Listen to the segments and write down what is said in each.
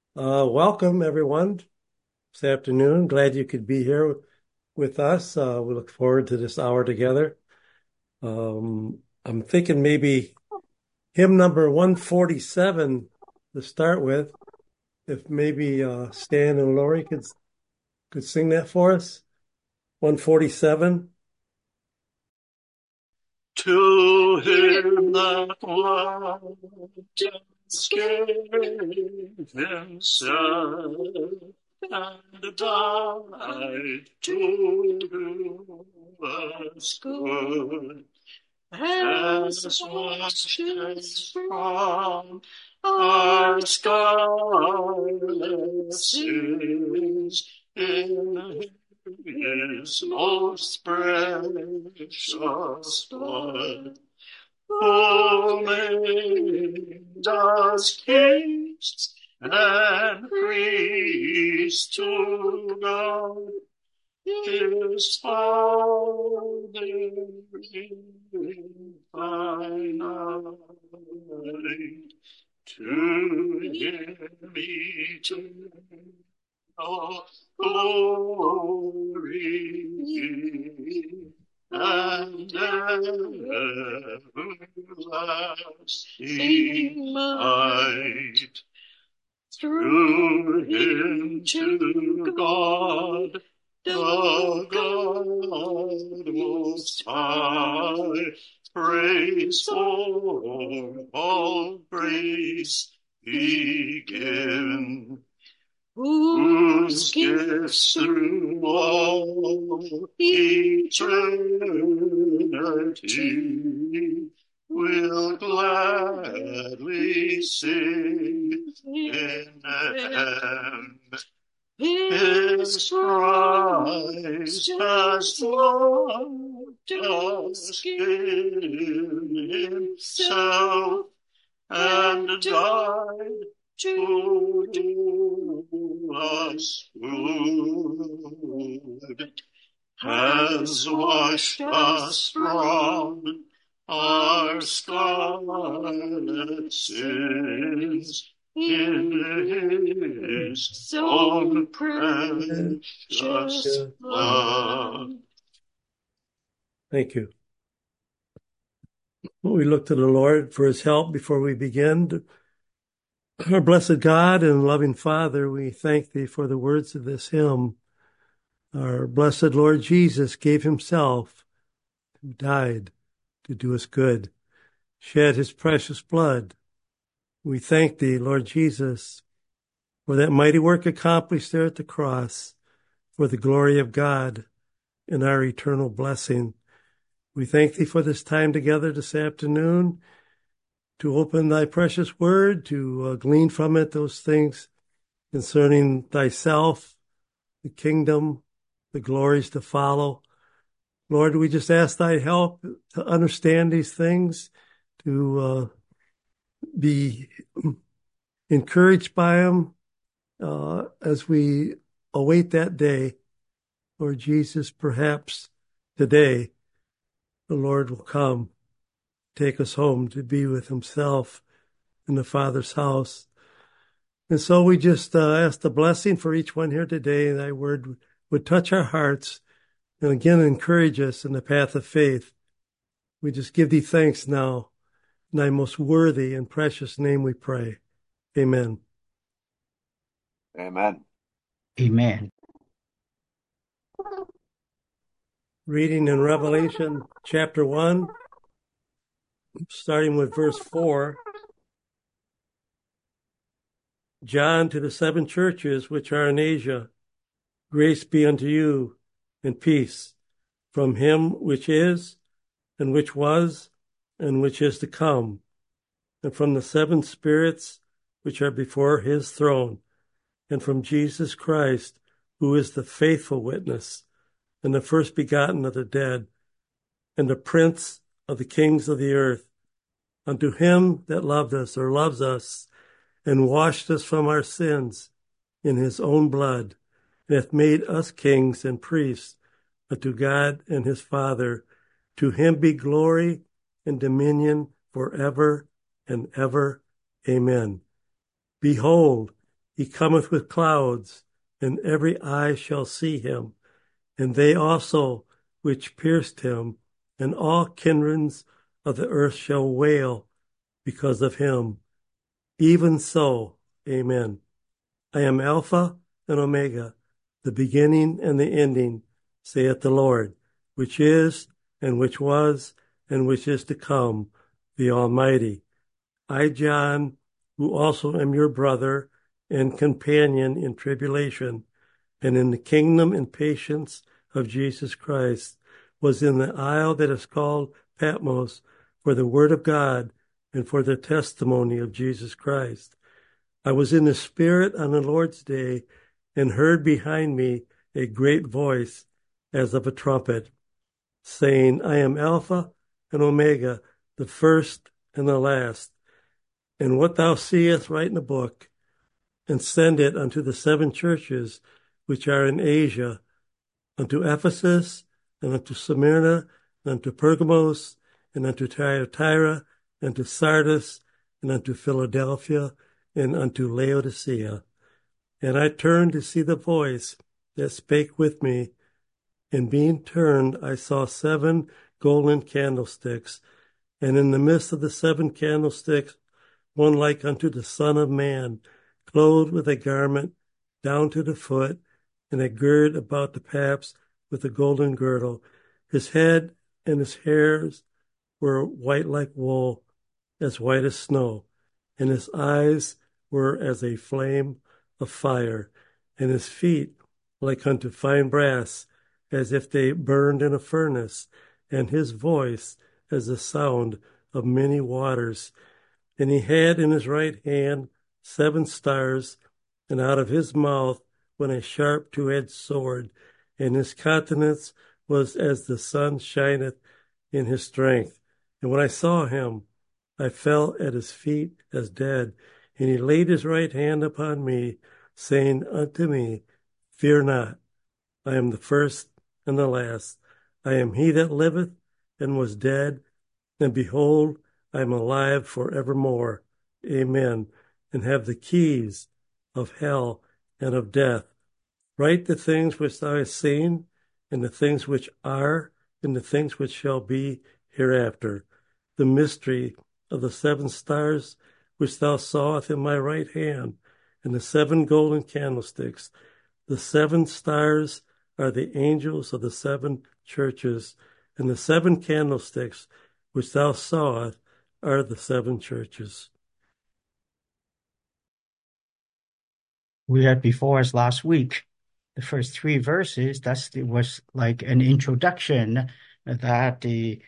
Welcome, everyone, this afternoon. Glad you could be here with us. We look forward to this hour together. I'm thinking maybe hymn number 147 to start with. If maybe Stan and Lori could sing that for us. 147. To him that loved us gave himself and died to do us good, has washed us from our scarlet sins in his most precious blood, who made us kings and priests to God, his Father infinite. To him eternal glory and everlasting might. Through him to God, the God most high, praise for all praise be given, whose gifts through all eternity will gladly sing in heaven. His Christ has loved us in himself and died to do us good, has washed us from our scarlet sins in his own precious blood. Thank you. We look to the Lord for his help before we begin. Our blessed God and loving Father, we thank thee for the words of this hymn. Our blessed Lord Jesus gave himself, who died to do us good, shed his precious blood. We thank thee, Lord Jesus, for that mighty work accomplished there at the cross, for the glory of God and our eternal blessing. We thank thee for this time together this afternoon to open thy precious word, to glean from it those things concerning thyself, the kingdom, the glories to follow. Lord, we just ask thy help to understand these things, to be encouraged by them as we await that day. Lord Jesus, perhaps today the Lord will come, take us home to be with himself in the Father's house. And so we just ask the blessing for each one here today, and thy word would touch our hearts and again encourage us in the path of faith. We just give thee thanks now. In thy most worthy and precious name we pray. Amen. Amen. Amen. Reading in Revelation chapter 1, starting with verse 4. John, to the seven churches which are in Asia, grace be unto you and peace from him which is, and which was, and which is to come, and from the seven spirits which are before his throne, and from Jesus Christ, who is the faithful witness, and the first begotten of the dead, and the prince of the kings of the earth, unto him that loved us or loves us, and washed us from our sins in his own blood, and hath made us kings and priests unto God and his Father. To him be glory and dominion forever and ever. Amen. Behold, He cometh with clouds, and every eye shall see him, and they also which pierced him, and all kindreds of the earth shall wail because of him. Even so, amen. I am Alpha and Omega, the beginning and the ending, saith the Lord, which is, and which was, and which is to come, the Almighty. I, John, who also am your brother and companion in tribulation, and in the kingdom and patience of Jesus Christ, was in the isle that is called Patmos for the word of God and for the testimony of Jesus Christ. I was in the Spirit on the Lord's day and heard behind me a great voice as of a trumpet, saying, I am Alpha and Omega, the first and the last. And what thou seest, write in a book, and send it unto the 7 churches which are in Asia, unto Ephesus, and unto Smyrna, and unto Pergamos, and unto Thyatira, and to Sardis, and unto Philadelphia, and unto Laodicea. And I turned to see the voice that spake with me, and being turned, I saw 7 golden candlesticks, and in the midst of the 7 candlesticks, one like unto the Son of Man, clothed with a garment down to the foot, and a gird about the paps with a golden girdle. His head and his hairs were white like wool, as white as snow, and his eyes were as a flame of fire, and his feet like unto fine brass, as if they burned in a furnace, and his voice as the sound of many waters. And he had in his right hand 7 stars, and out of his mouth went a sharp 2-edged sword, and his countenance was as the sun shineth in his strength. And when I saw him, I fell at his feet as dead, and he laid his right hand upon me, saying unto me, Fear not, I am the first and the last. I am he that liveth and was dead, and behold, I am alive forevermore. Amen. And have the keys of hell and of death. Write the things which thou hast seen, and the things which are, and the things which shall be hereafter. The mystery of the 7 stars which thou sawest in my right hand, and the 7 golden candlesticks. The 7 stars are the angels of the 7 churches, and the 7 candlesticks which thou sawest are the 7 churches. We had before us last week, the first 3 verses, it was like an introduction that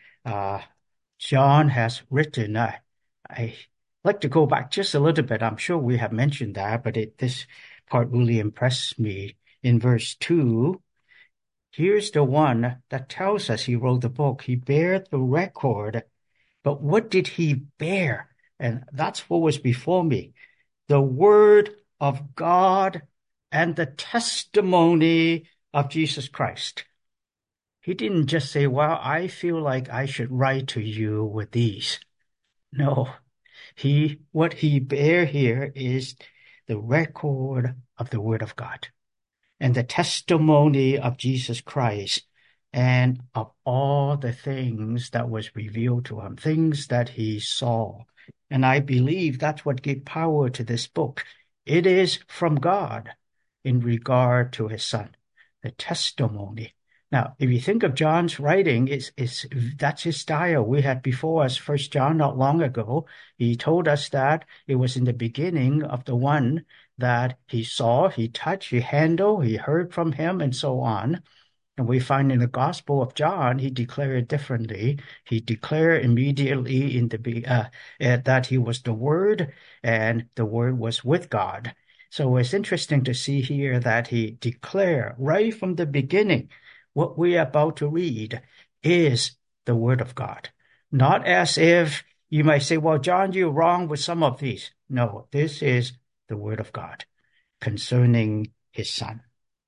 John has written. I like to go back just a little bit. I'm sure we have mentioned that, but this part really impressed me. In verse 2, here's the one that tells us he wrote the book. He bare the record. But what did he bear? And that's what was before me. The word of God and the testimony of Jesus Christ. He didn't just say, well, I feel like I should write to you with these. No, what he bear here is the record of the word of God and the testimony of Jesus Christ and of all the things that was revealed to him, things that he saw. And I believe that's what gave power to this book. It is from God in regard to his son, the testimony. Now, if you think of John's writing, that's his style. We had before us 1 John not long ago. He told us that it was in the beginning of the one that he saw, he touched, he handled, he heard from him, and so on. And we find in the Gospel of John, he declared differently. He declared immediately that he was the Word, and the Word was with God. So it's interesting to see here that he declared right from the beginning, what we are about to read is the Word of God. Not as if you might say, well, John, you're wrong with some of these. No, this is the Word of God concerning his son.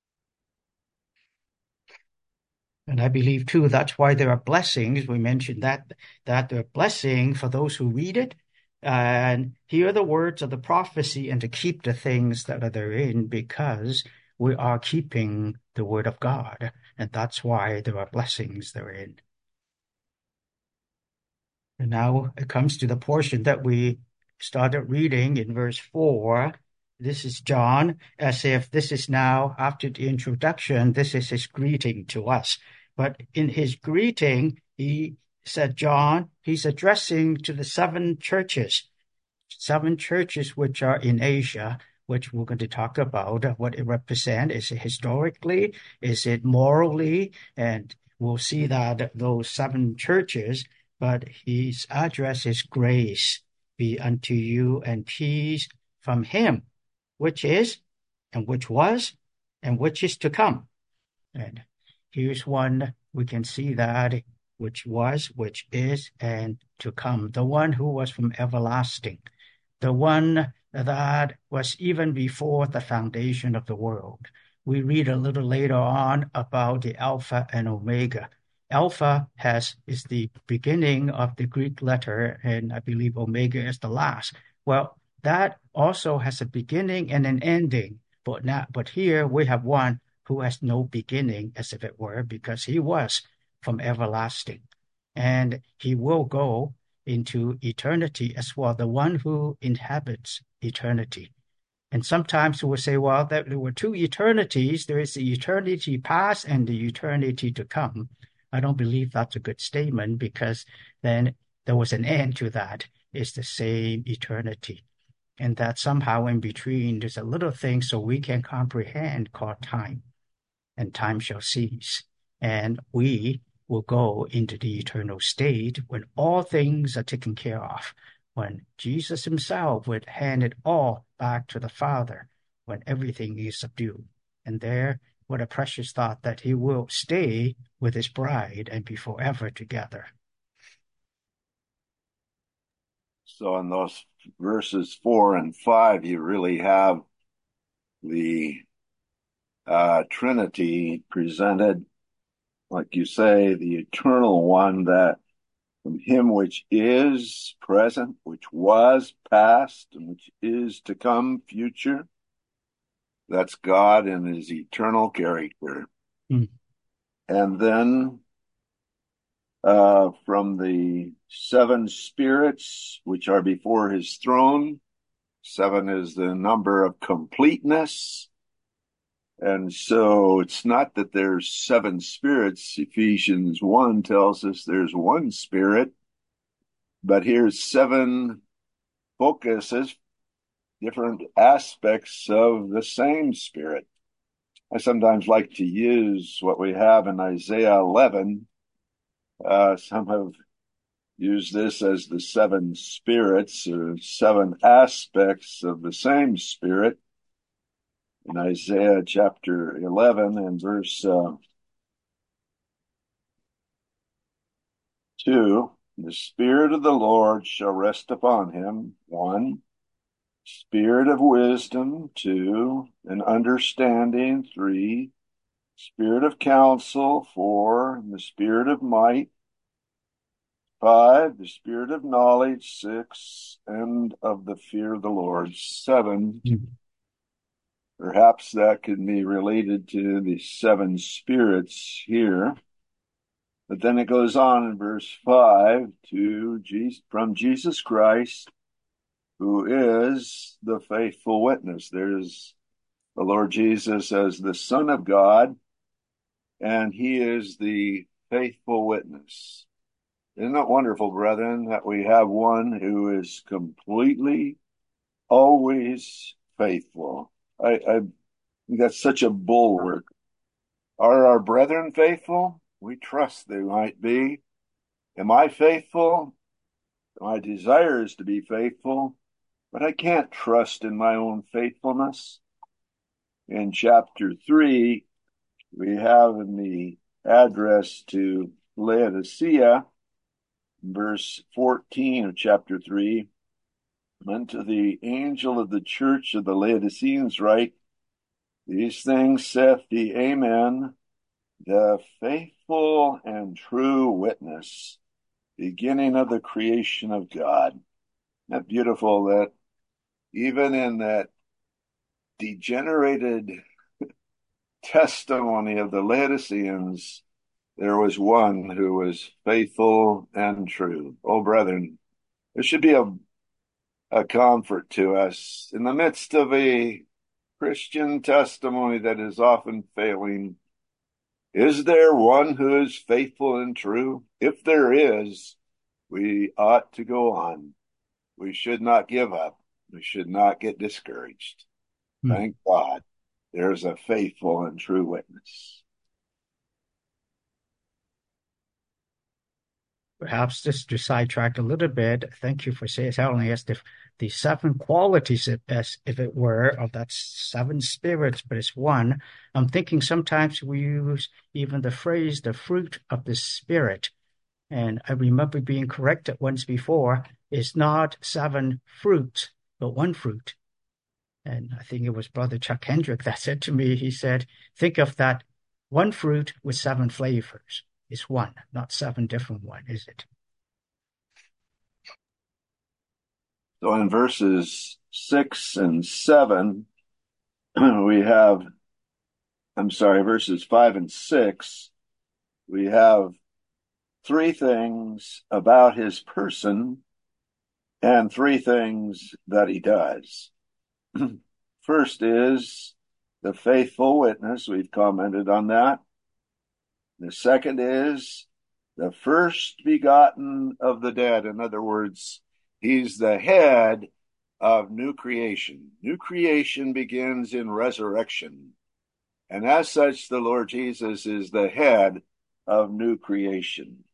And I believe, too, that's why there are blessings. We mentioned that there are blessings for those who read it, and hear the words of the prophecy and to keep the things that are therein, because we are keeping the word of God, and that's why there are blessings therein. And now it comes to the portion that we started reading in verse 4. This is John, as if this is now, after the introduction, this is his greeting to us. But in his greeting, he said, John, he's addressing to the seven churches which are in Asia, which we're going to talk about what it represents. Is it historically? Is it morally? And we'll see that those seven churches, but his address is grace be unto you and peace from him, which is, and which was, and which is to come. And here's one, we can see that which was, which is, and to come. The one who was from everlasting. The one that was even before the foundation of the world. We read a little later on about the Alpha and Omega. Alpha is the beginning of the Greek letter, and I believe Omega is the last. Well, that also has a beginning and an ending, but here we have one who has no beginning, as if it were, because he was from everlasting, and he will go into eternity as well, the one who inhabits eternity. And sometimes we will say, well, there were two eternities. There is the eternity past and the eternity to come. I don't believe that's a good statement, because then there was an end to that. It's the same eternity. And that somehow in between, there's a little thing so we can comprehend called time. And time shall cease. And we will go into the eternal state when all things are taken care of, when Jesus himself would hand it all back to the Father, when everything is subdued. And there, what a precious thought that he will stay with his bride and be forever together. So in those verses 4 and 5, you really have the Trinity presented, like you say, the eternal one, that from him which is present, which was past, and which is to come future. That's God in his eternal character. Mm. And then from the seven spirits which are before his throne, 7 is the number of completeness. And so it's not that there's 7 spirits. Ephesians 1 tells us there's one spirit, but here's 7 focuses, different aspects of the same spirit. I sometimes like to use what we have in Isaiah 11. Some have used this as the 7 spirits, or 7 aspects of the same spirit. In Isaiah chapter 11 and verse 2, the Spirit of the Lord shall rest upon him, 1, Spirit of wisdom, 2, and understanding, 3, Spirit of counsel, 4, and the Spirit of might, 5, the Spirit of knowledge, 6, and of the fear of the Lord, 7. Mm. Perhaps that could be related to the 7 spirits here. But then it goes on in verse 5 from Jesus Christ, who is the faithful witness. There's the Lord Jesus as the Son of God, and he is the faithful witness. Isn't it wonderful, brethren, that we have one who is completely, always faithful? I think that's such a bulwark. Are our brethren faithful? We trust they might be. Am I faithful? My desire is to be faithful, but I can't trust in my own faithfulness. In chapter 3, we have in the address to Laodicea, verse 14 of chapter 3, unto the angel of the church of the Laodiceans write, these things saith the Amen, the faithful and true witness, beginning of the creation of God. Isn't that beautiful that even in that degenerated testimony of the Laodiceans, there was one who was faithful and true. Oh, brethren, there should be a comfort to us in the midst of a Christian testimony that is often failing. Is there one who is faithful and true? If there is, we ought to go on. We should not give up. We should not get discouraged. Thank God there's a faithful and true witness. Perhaps just to sidetrack a little bit, thank you for telling us the seven qualities, as if it were, of that seven spirits, but it's one. I'm thinking sometimes we use even the phrase, the fruit of the Spirit. And I remember being corrected once before, it's not seven fruits, but one fruit. And I think it was Brother Chuck Hendrick that said to me, he said, think of that one fruit with seven flavors. It's one, not seven different ones, is it? So in verses 6 and 7, we have, verses 5 and 6, we have three things about his person and three things that he does. First is the faithful witness. We've commented on that. The second is the first begotten of the dead. In other words, he's the head of new creation. New creation begins in resurrection. And as such, the Lord Jesus is the head of new creation.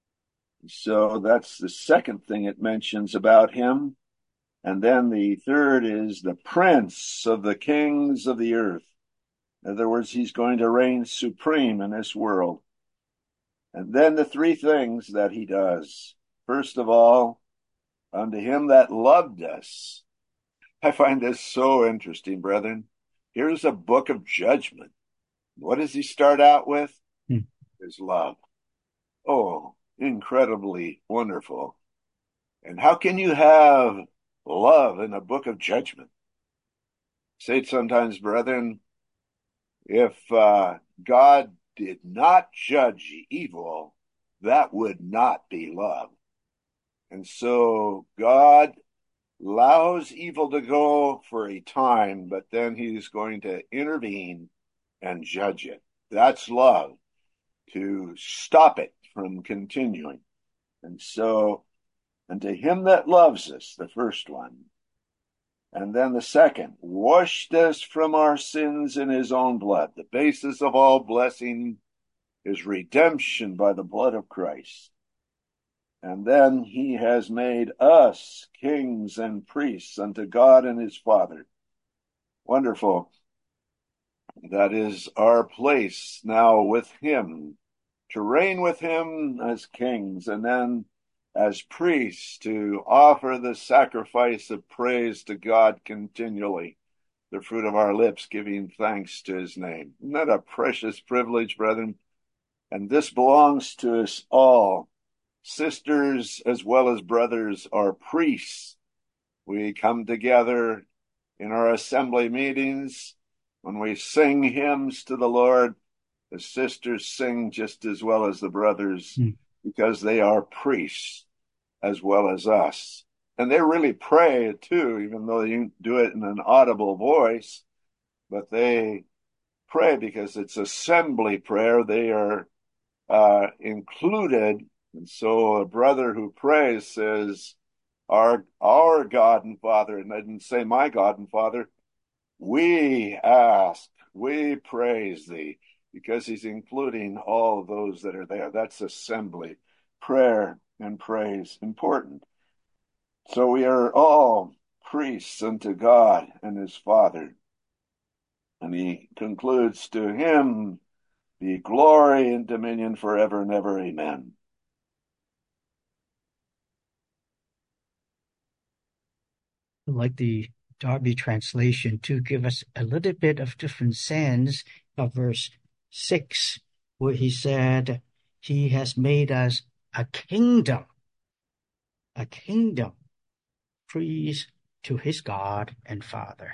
So that's the second thing it mentions about him. And then the third is the prince of the kings of the earth. In other words, he's going to reign supreme in this world. And then the three things that he does. First of all, unto him that loved us. I find this so interesting, brethren. Here's a book of judgment. What does he start out with? His love. Oh, incredibly wonderful. And how can you have love in a book of judgment? Say it sometimes, brethren, if God did not judge evil, that would not be love. And so God allows evil to go for a time, but then he's going to intervene and judge it. That's love, to stop it from continuing. And so, and to him that loves us, the first one. And then the second, washed us from our sins in his own blood. The basis of all blessing is redemption by the blood of Christ. And then he has made us kings and priests unto God and his Father. Wonderful. That is our place now with him, to reign with him as kings, and then as priests to offer the sacrifice of praise to God continually, the fruit of our lips giving thanks to his name. Isn't that a precious privilege, brethren? And this belongs to us all. Sisters as well as brothers are priests. We come together in our assembly meetings. When we sing hymns to the Lord, the sisters sing just as well as the brothers because they are priests as well as us. And they really pray too, even though they do it in an audible voice, but they pray because it's assembly prayer. They are included. And so a brother who prays says, our God and Father, and they didn't say my God and Father, we ask, we praise thee, because he's including all those that are there. That's assembly, prayer and praise, important. So we are all priests unto God and his Father. And he concludes, to him be glory and dominion forever and ever. Amen. Like the Darby translation, to give us a little bit of different sense of verse 6, where he said, he has made us a kingdom. A kingdom. priest to his God and Father.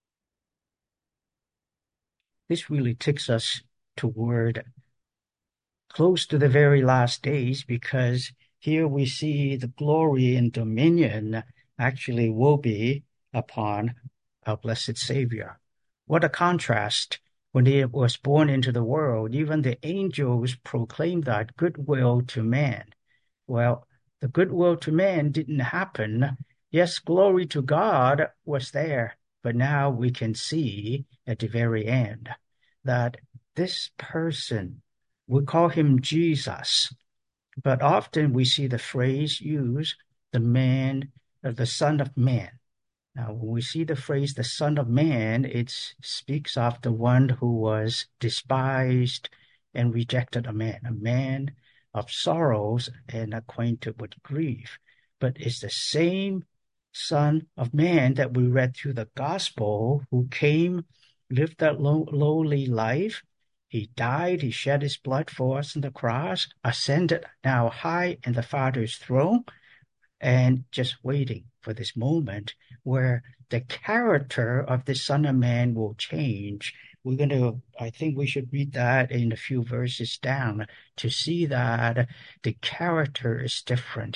This really takes us toward close to the very last days, because here we see the glory and dominion actually will be upon our blessed Savior. What a contrast. When he was born into the world, even the angels proclaimed that goodwill to man. Well, the goodwill to man didn't happen. Yes, glory to God was there, but now we can see at the very end that this person, we call him Jesus, but often we see the phrase used, the Son of Man. Now, when we see the phrase the Son of Man, it speaks of the one who was despised and rejected, a man of sorrows and acquainted with grief. But it's the same Son of Man that we read through the gospel, who came, lived that lowly life. He died, he shed his blood for us on the cross, ascended now high in the Father's throne, and just waiting for this moment where the character of the Son of Man will change. I think we should read that in a few verses down to see that the character is different.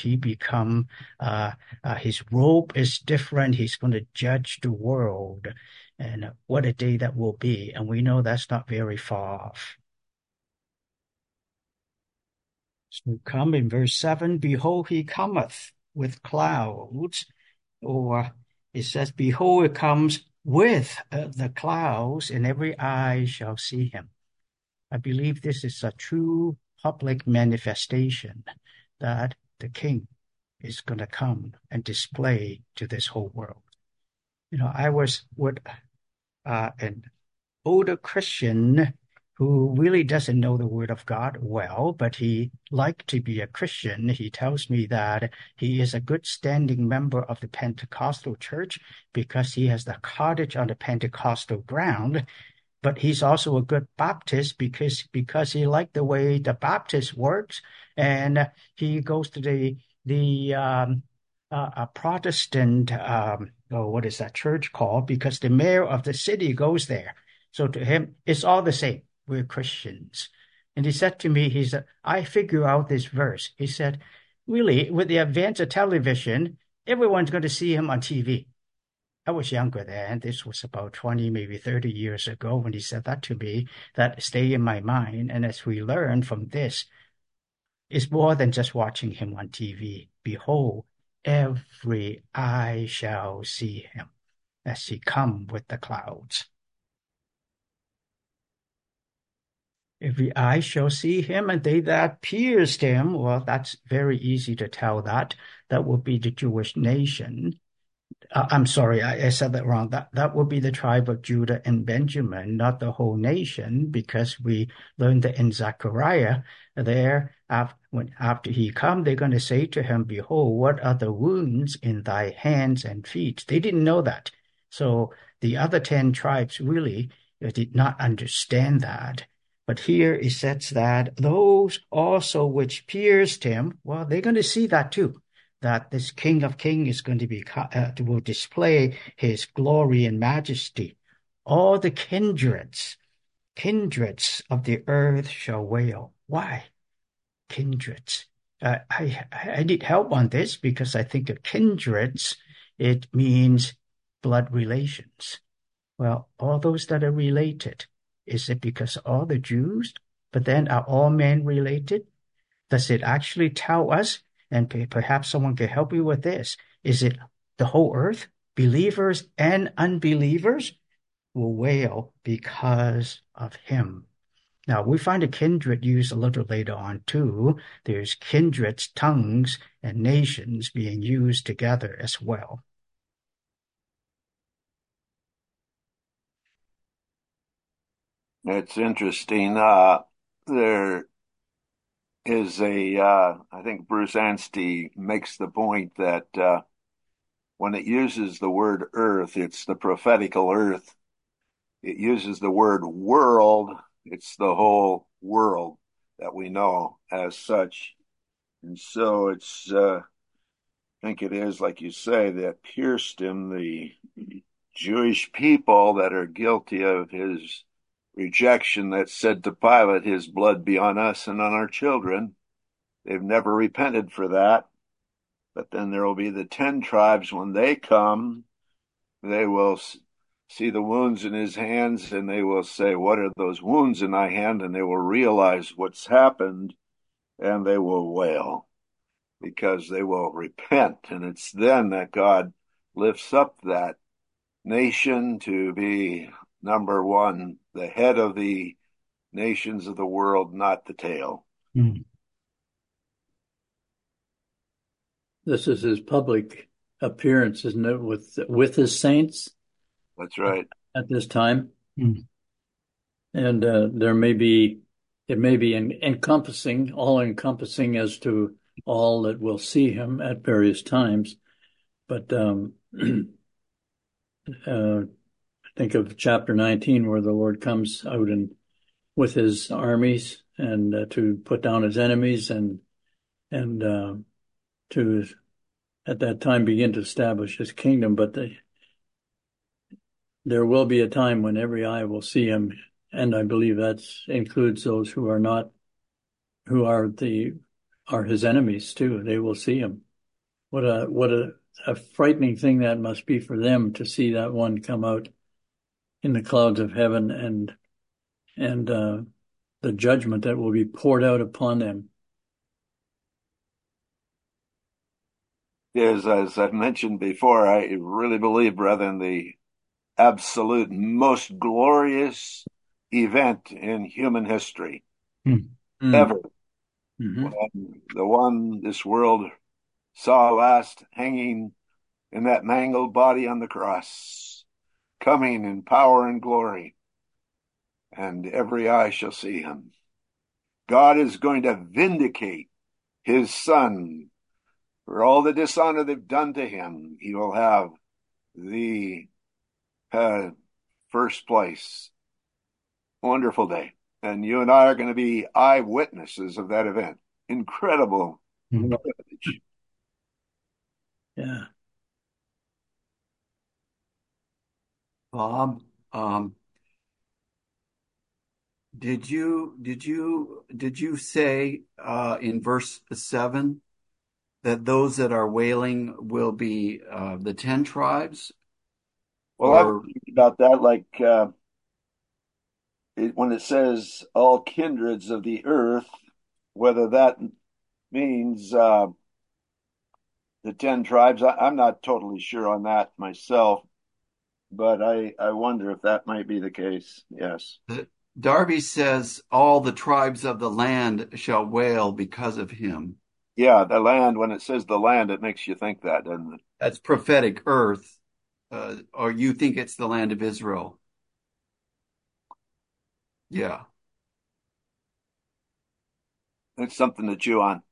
His robe is different. He's going to judge the world, and what a day that will be. And we know that's not very far off. So come in verse 7, behold, he cometh with clouds, or it says, behold, it comes with the clouds, and every eye shall see him. I believe this is a true public manifestation that the King is going to come and display to this whole world. I was with an older Christian who really doesn't know the Word of God well, but he liked to be a Christian. He tells me that he is a good standing member of the Pentecostal church because he has the cottage on the Pentecostal ground, but he's also a good Baptist because he liked the way the Baptist works, and he goes to a Protestant, what is that church called? Because the mayor of the city goes there. So to him, it's all the same. We're Christians. And he said to me, he said, I figure out this verse. He said, really, with the advance of television, everyone's going to see him on TV. I was younger then. This was about 20, maybe 30 years ago when he said that to me. That stayed in my mind. And as we learn from this, it's more than just watching him on TV. Behold, every eye shall see him as he come with the clouds. Every eye shall see him, and they that pierced him, well, that's very easy to tell that. That will be the Jewish nation. I'm sorry, I said that wrong. That would be the tribe of Judah and Benjamin, not the whole nation, because we learned that in Zechariah, there, after he come, they're going to say to him, behold, what are the wounds in thy hands and feet? They didn't know that. So the other 10 tribes really did not understand that. But here it says that those also which pierced him, well, they're going to see that too, that this King of Kings is going to will display his glory and majesty. All the kindreds of the earth shall wail. Why? Kindreds. I need help on this because I think of kindreds, it means blood relations. Well, all those that are related. Is it because all the Jews, but then are all men related? Does it actually tell us, and perhaps someone can help you with this, is it the whole earth, believers and unbelievers, will wail because of him? Now, we find a kindred used a little later on too. There's kindreds, tongues, and nations being used together as well. It's interesting. There is I think Bruce Anstey makes the point that when it uses the word earth, it's the prophetical earth. It uses the word world, it's the whole world that we know as such. And so it's think it is, like you say, that pierced him, the Jewish people that are guilty of his rejection, that said to Pilate, his blood be on us and on our children. They've never repented for that. But then there will be the 10 tribes. When they come, they will see the wounds in his hands, and they will say, what are those wounds in thy hand? And they will realize what's happened, and they will wail, because they will repent. And it's then that God lifts up that nation to be number one, the head of the nations of the world, not the tail. Mm. This is his public appearance, isn't it, with his saints That's right. at this time? Mm. And it may be encompassing, all encompassing as to all that will see him at various times. But think of chapter 19, where the Lord comes out with his armies and to put down his enemies and to at that time begin to establish his kingdom. But there will be a time when every eye will see him, and I believe that includes those who are his enemies too. They will see him. What a frightening thing that must be for them to see that one come out in the clouds of heaven, and the judgment that will be poured out upon them. Yes, as I've mentioned before, I really believe, brethren, the absolute most glorious event in human history ever. Mm-hmm. When the one this world saw last hanging in that mangled body on the cross, coming in power and glory, and every eye shall see him. God is going to vindicate his Son for all the dishonor they've done to him. He will have the first place. Wonderful day. And you and I are going to be eyewitnesses of that event. Incredible privilege. Yeah. Bob, did you say in verse 7 that those that are wailing will be the 10 tribes? Well, I've thinking about that, like when it says all kindreds of the earth, whether that means the 10 tribes. I'm not totally sure on that myself, but I wonder if that might be the case. Yes. Darby says all the tribes of the land shall wail because of him. Yeah, the land, when it says the land, it makes you think that, doesn't it? That's prophetic earth. Or you think it's the land of Israel? Yeah. It's something to chew on.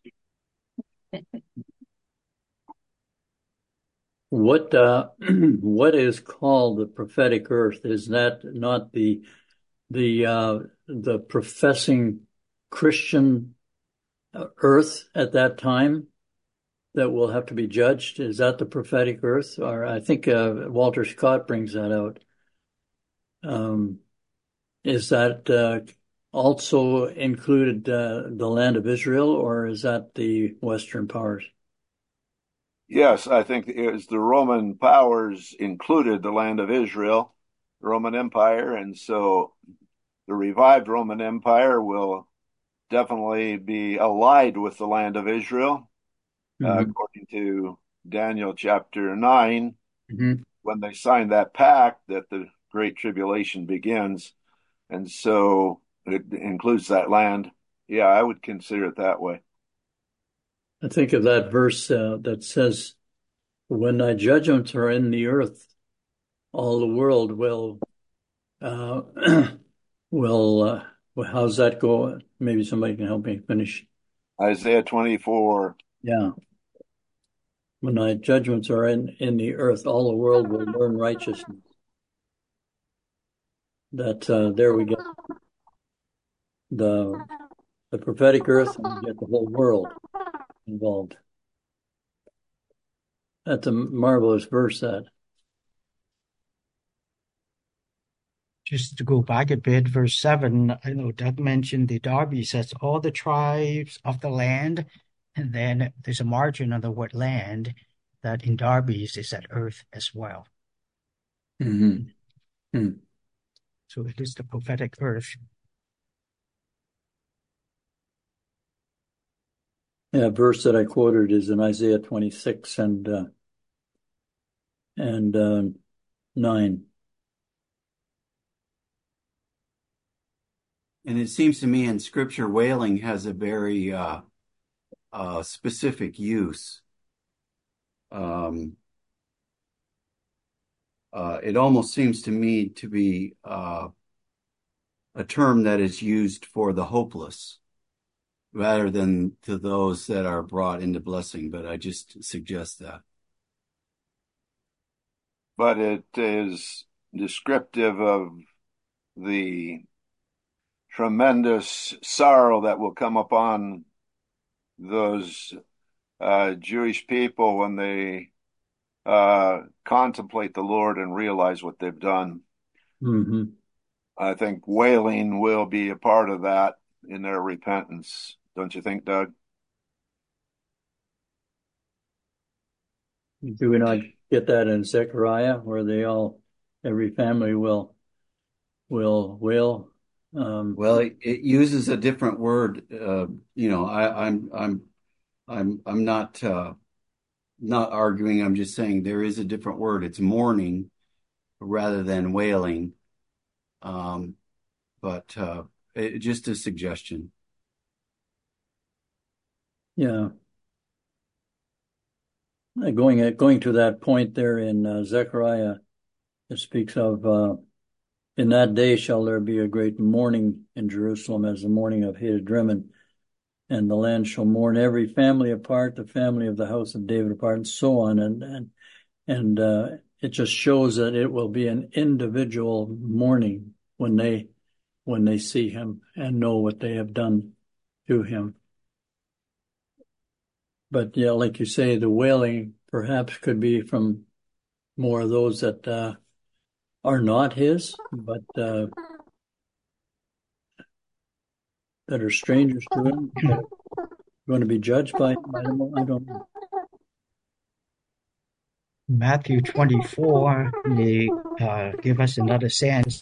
What is called the prophetic earth? Is that not the professing Christian earth at that time that will have to be judged? Is that the prophetic earth? Or I think Walter Scott brings that out. Is that also included the land of Israel, or is that the Western powers? Yes, I think it was the Roman powers included the land of Israel, the Roman Empire, and so the revived Roman Empire will definitely be allied with the land of Israel, according to Daniel chapter 9, when they signed that pact that the Great Tribulation begins. And so it includes that land. Yeah, I would consider it that way. I think of that verse that says, when thy judgments are in the earth, all the world will, how's that go? Maybe somebody can help me finish. Isaiah 24. Yeah. When thy judgments are in the earth, all the world will learn righteousness. That there we get the prophetic earth, and we get the whole world involved. That's a marvelous verse, that. Just to go back a bit, verse 7, I know Doug mentioned the Darby says all the tribes of the land, and then there's a margin on the word land that in Darby's is at earth as well. Mm-hmm. So it is the prophetic earth. Yeah, verse that I quoted is in Isaiah 26 and 9. And it seems to me in Scripture, wailing has a very specific use. It almost seems to me to be a term that is used for the hopeless rather than to those that are brought into blessing, but I just suggest that. But it is descriptive of the tremendous sorrow that will come upon those Jewish people when they contemplate the Lord and realize what they've done. Mm-hmm. I think wailing will be a part of that in their repentance. Don't you think, Doug? Do we not get that in Zechariah, where every family will wail? Well, it uses a different word. I'm not arguing. I'm just saying there is a different word. It's mourning rather than wailing. But just a suggestion. Yeah. Going to that point there in Zechariah, it speaks of in that day shall there be a great mourning in Jerusalem as the mourning of Hadadrimmon, and the land shall mourn every family apart, the family of the house of David apart, and so on. And it just shows that it will be an individual mourning when they see him and know what they have done to him. But yeah, like you say, the wailing perhaps could be from more of those that are not his, but that are strangers to him, that are going to be judged by him. I don't know. Matthew 24 may give us another sense.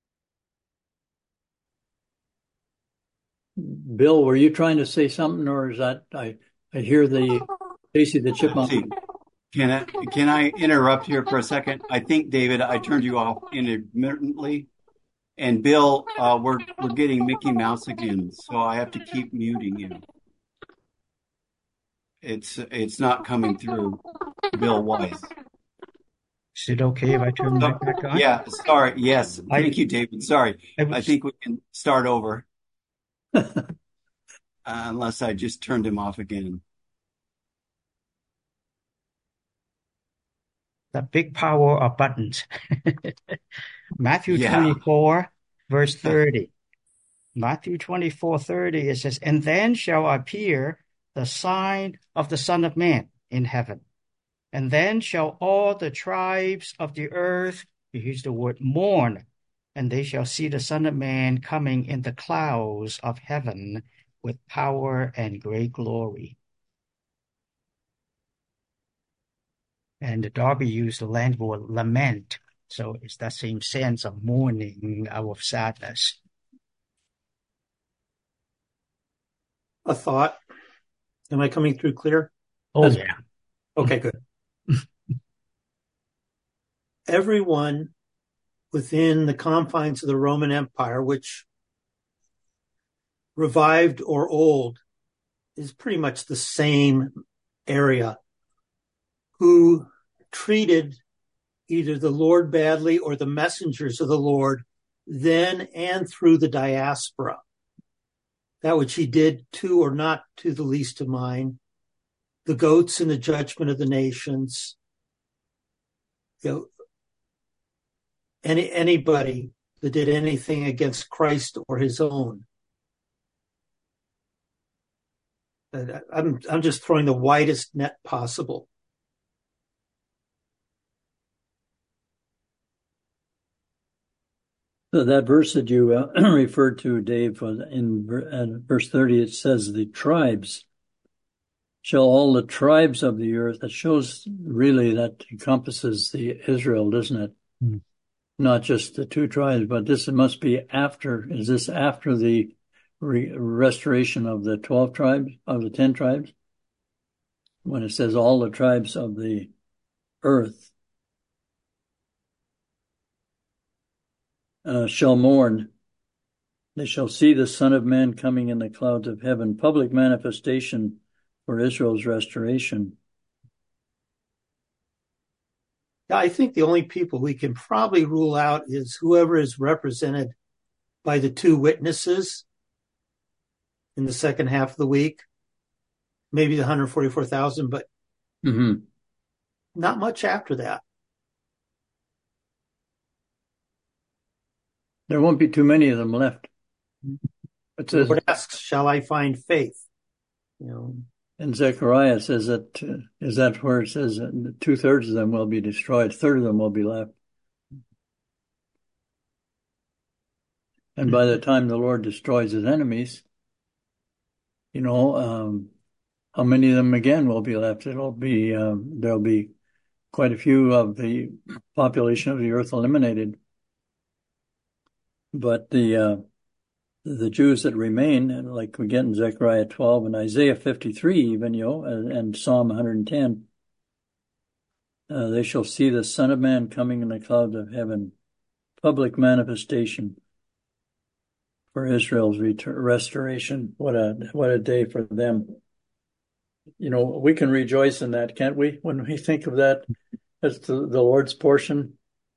Bill, were you trying to say something, or is that I hear the Stacy the Chipmunk? Can I interrupt here for a second? I think, David, I turned you off intermittently. And Bill, we're getting Mickey Mouse again, so I have to keep muting you. It's not coming through, Bill Wise. Is it okay if I turn my back on? Yeah, sorry. Yes. Thank you, David. Sorry. I think we can start over. Unless I just turned him off again. The big power of buttons. Matthew 24, verse 30. Matthew 24:30, it says, and then shall appear the sign of the Son of Man in heaven. And then shall all the tribes of the earth, here's the word, mourn, and they shall see the Son of Man coming in the clouds of heaven with power and great glory. And the Darby used the language word lament. So it's that same sense of mourning out of sadness. A thought. Am I coming through clear? Oh, yeah. Okay, good. Everyone within the confines of the Roman Empire, which revived or old is pretty much the same area, who treated either the Lord badly or the messengers of the Lord then and through the diaspora. That which he did to or not to the least of mine, the goats in the judgment of the nations, anybody that did anything against Christ or his own. I'm just throwing the widest net possible. So that verse that you referred to, Dave, in verse 30, it says the tribes. Shall all the tribes of the earth. That shows really that encompasses the Israel, doesn't it? Mm. Not just the two tribes, but this must be after. Is this after the restoration of the 12 tribes, of the 10 tribes? When it says all the tribes of the earth shall mourn. They shall see the Son of Man coming in the clouds of heaven. Public manifestation for Israel's restoration. Yeah, I think the only people we can probably rule out is whoever is represented by the two witnesses in the second half of the week. Maybe the 144,000, but not much after that. There won't be too many of them left. It says, the Lord asks, shall I find faith? You know, and Zechariah says that, is that where it says that 2/3 of them will be destroyed, 1/3 of them will be left. And by the time the Lord destroys his enemies, how many of them again will be left? It'll be, there'll be quite a few of the population of the earth eliminated. But the Jews that remain, like we get in Zechariah 12 and Isaiah 53 even, and Psalm 110, they shall see the Son of Man coming in the clouds of heaven. Public manifestation for Israel's restoration. What a day for them. We can rejoice in that, can't we? When we think of that as the Lord's portion,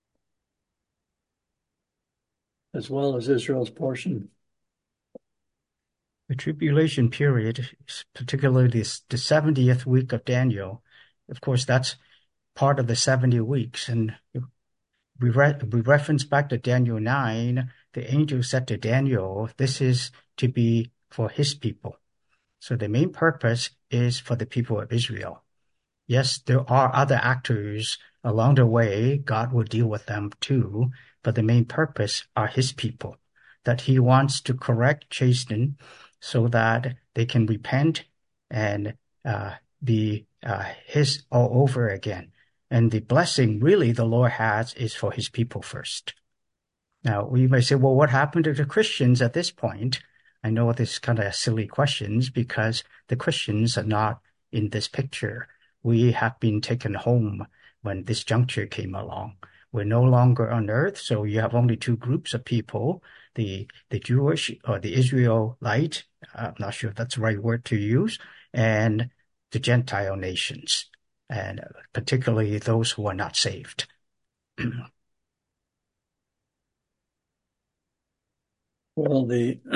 as well as Israel's portion. The tribulation period, particularly the 70th week of Daniel, of course, that's part of the 70 weeks. And we reference back to Daniel 9, the angel said to Daniel, this is to be for his people. So the main purpose is for the people of Israel. Yes, there are other actors along the way. God will deal with them too, but the main purpose are his people, that he wants to correct, chasten, so that they can repent and be his all over again. And the blessing really the Lord has is for his people first. Now, we may say, well, what happened to the Christians at this point? I know this is kind of silly questions because the Christians are not in this picture. We have been taken home when this juncture came along. We're no longer on earth, so you have only two groups of people, the Jewish or the Israelite, I'm not sure if that's the right word to use, and the Gentile nations, and particularly those who are not saved. Well,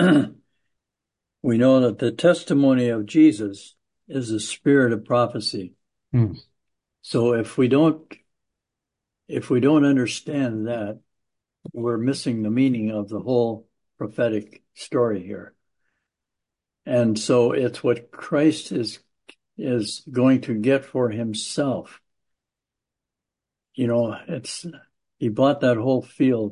we know that the testimony of Jesus is the spirit of prophecy. So if we don't understand that, we're missing the meaning of the whole prophetic story here. And so it's what Christ is going to get for himself. He bought that whole field.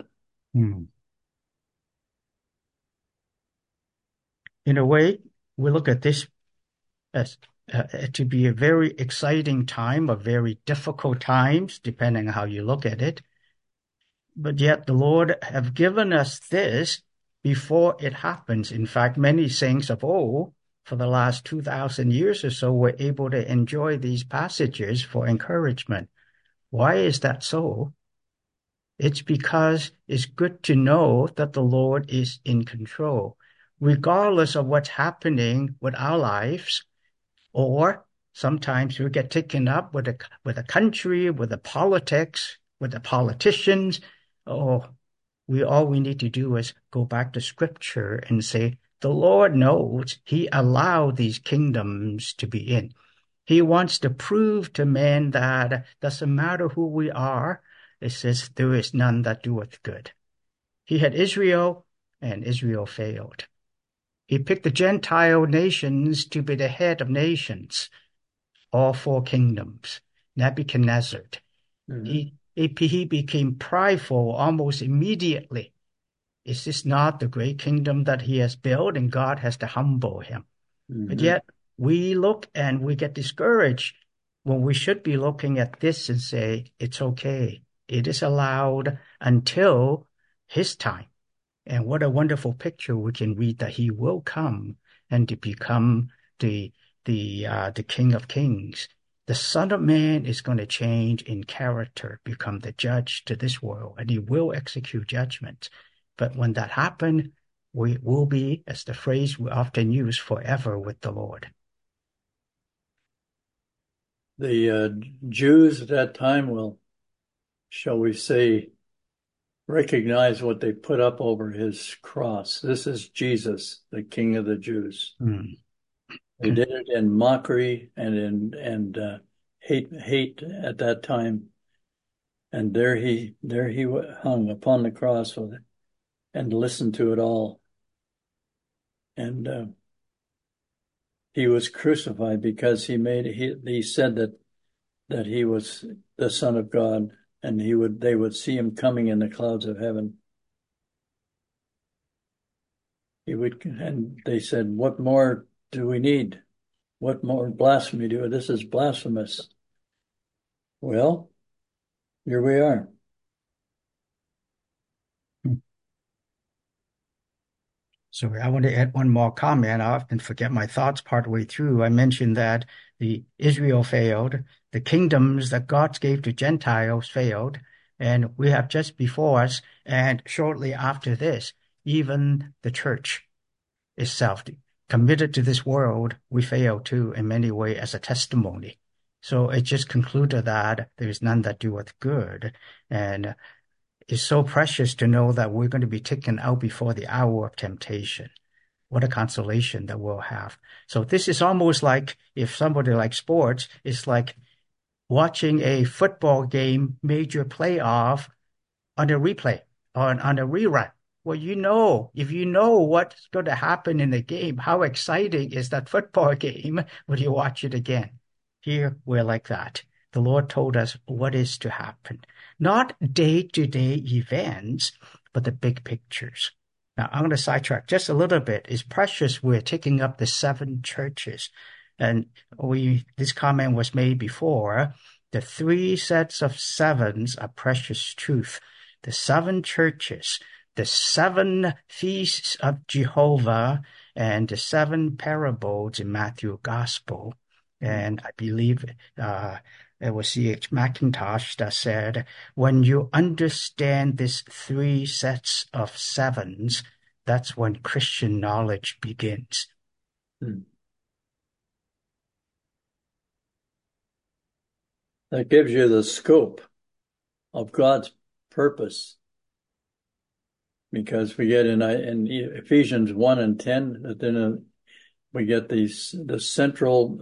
In a way, we look at this as to be a very exciting time, or very difficult times, depending on how you look at it. But yet the Lord have given us this before it happens. In fact, many saints of old, for the last 2,000 years or so, were able to enjoy these passages for encouragement. Why is that so? It's because it's good to know that the Lord is in control, regardless of what's happening with our lives. Or sometimes we get taken up with the country, with the politics, with the politicians. All we need to do is go back to Scripture and say, the Lord knows he allowed these kingdoms to be in. He wants to prove to men that doesn't matter who we are, it says there is none that doeth good. He had Israel, and Israel failed. He picked the Gentile nations to be the head of nations, all four kingdoms. Nebuchadnezzar. He became prideful almost immediately. Is this not the great kingdom that he has built? And God has to humble him. But yet we look and we get discouraged when we should be looking at this and say, it's okay. It is allowed until his time. And what a wonderful picture we can read that he will come and to become the King of Kings. The Son of Man is going to change in character, become the judge to this world, and he will execute judgment. But when that happens, we will be, as the phrase we often use, forever with the Lord. The Jews at that time will, shall we say, recognize what they put up over his cross. This is Jesus, the King of the Jews. They did it in mockery and hate at that time. And there he hung upon the cross with it and listened to it all. And he was crucified because he said that he was the Son of God, and they would see him coming in the clouds of heaven. And they said, what more do we need? What more blasphemy do we? This is blasphemous. Well, here we are. So I want to add one more comment. I often forget my thoughts partway through. I mentioned that the Israel failed, the kingdoms that God gave to Gentiles failed, and we have just before us, and shortly after this, even the church itself, committed to this world, we fail too in many ways as a testimony. So it just concluded that there is none that doeth good, and it's so precious to know that we're going to be taken out before the hour of temptation. What a consolation that we'll have. So this is almost like, if somebody likes sports, it's like watching a football game, major playoff, on a replay, on a rerun. Well, if you know what's going to happen in the game, how exciting is that football game when you watch it again? Here, we're like that. The Lord told us what is to happen. Not day-to-day events, but the big pictures. Now, I'm going to sidetrack just a little bit. It's precious we're taking up the 7 churches. And this comment was made before. The 3 sets of 7s are precious truth. The 7 churches, the 7 feasts of Jehovah, and the 7 parables in Matthew's Gospel. And I believe it was C.H. Mackintosh that said, when you understand these 3 sets of 7s, that's when Christian knowledge begins. That gives you the scope of God's purpose. Because we get in Ephesians 1 and 10, that then we get the central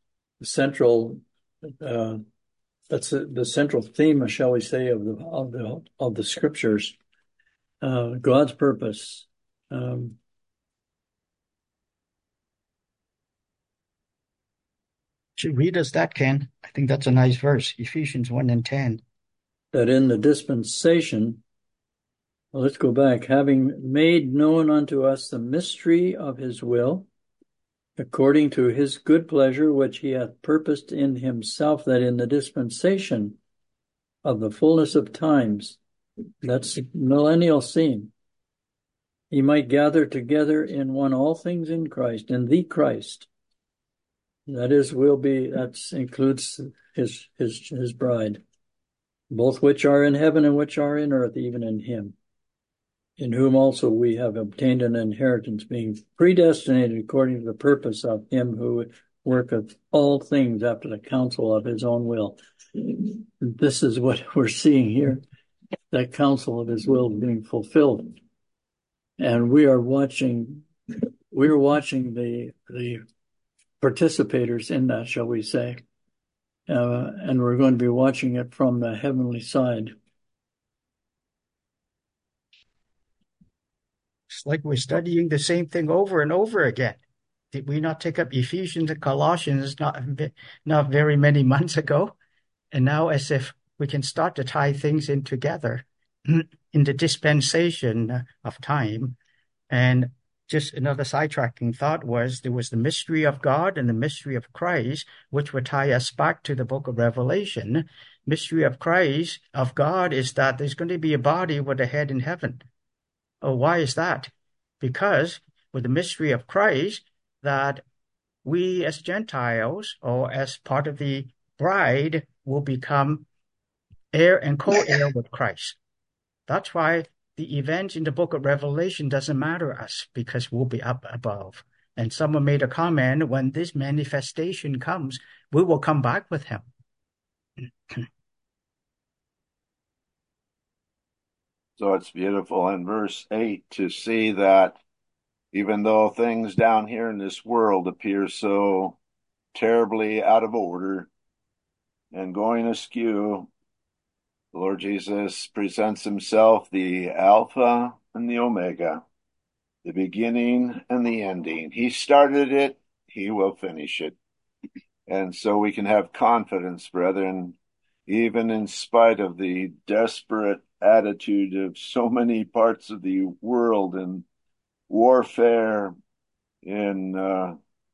that's the central theme, shall we say, of the scriptures, God's purpose. Should read us that, Ken. I think that's a nice verse, Ephesians 1 and 10. That in the dispensation, well, let's go back, having made known unto us the mystery of his will, according to his good pleasure, which he hath purposed in himself, that in the dispensation of the fullness of times, that's millennial scene, he might gather together in one all things in Christ, in the Christ. That includes his bride, both which are in heaven and which are in earth, even in him, in whom also we have obtained an inheritance, being predestinated according to the purpose of him who worketh all things after the counsel of his own will. This is what we're seeing here, that counsel of his will being fulfilled. And we're watching the participators in that, shall we say. And we're going to be watching it from the heavenly side. It's like we're studying the same thing over and over again. Did we not take up Ephesians and Colossians not very many months ago? And now, as if we can start to tie things in together. in the dispensation of time. And just another sidetracking thought was there was the mystery of God and the mystery of Christ, which would tie us back to the book of Revelation. Mystery of Christ, of God, is that there's going to be a body with a head in heaven. Oh, why is that? Because with the mystery of Christ, that we as Gentiles or as part of the bride will become heir and co-heir with Christ. That's why the events in the book of Revelation doesn't matter us, because we'll be up above. And someone made a comment, when this manifestation comes, we will come back with him. So it's beautiful in verse 8 to see that even though things down here in this world appear so terribly out of order and going askew, the Lord Jesus presents himself the Alpha and the Omega, the beginning and the ending. He started it, he will finish it. And so we can have confidence, brethren, even in spite of the desperate attitude of so many parts of the world in warfare, in